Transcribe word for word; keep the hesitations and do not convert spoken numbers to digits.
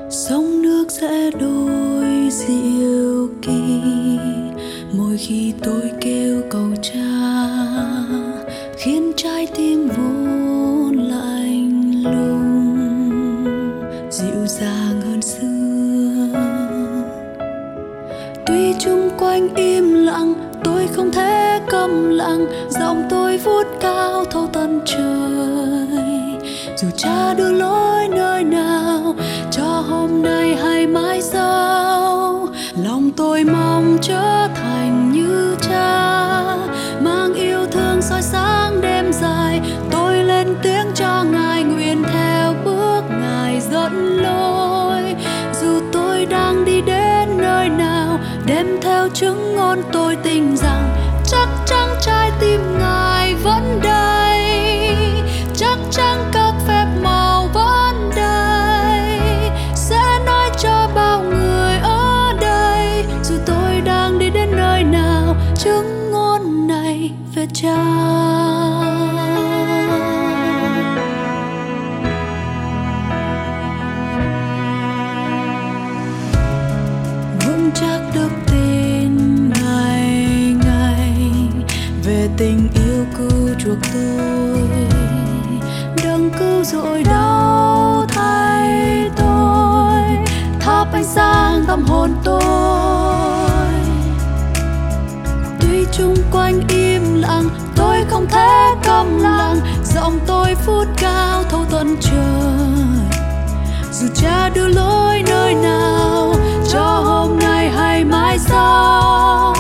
sông nước sẽ đôi diệu kỳ mỗi khi tôi kêu cầu cha, khiến trái tim vốn lạnh lùng dịu dàng hơn xưa. Tuy chung quanh im lặng, tôi không thể câm lặng, giọng tôi vút cao thâu tận trời. Dù cha đưa lối nơi nào, cho hôm nay hay mai sau, lòng tôi mong trở thành như cha, mang yêu thương soi sáng đêm dài. Tôi lên tiếng cho Ngài, nguyện theo bước Ngài dẫn lối. Dù tôi đang đi đến nơi nào, đem theo chứng ngôn tôi tin rằng chắc chắn trái tim Ngài vẫn đây, chắc chắn các phép màu vẫn đây, sẽ nói cho bao người ở đây. Dù tôi đang đi đến nơi nào, chứng ngôn này về cha. Vững chắc đức tin ngày ngày về tình yêu cứu chuộc tôi, đấng cứu rỗi đau thay tôi, thắp ánh sáng tâm hồn tôi. Tuy chung quanh im lặng, tôi không thể câm lặng, giọng tôi phút cao thâu tận trời. Dù cha đưa lối nơi nào, cho hôm nay hay mai sau,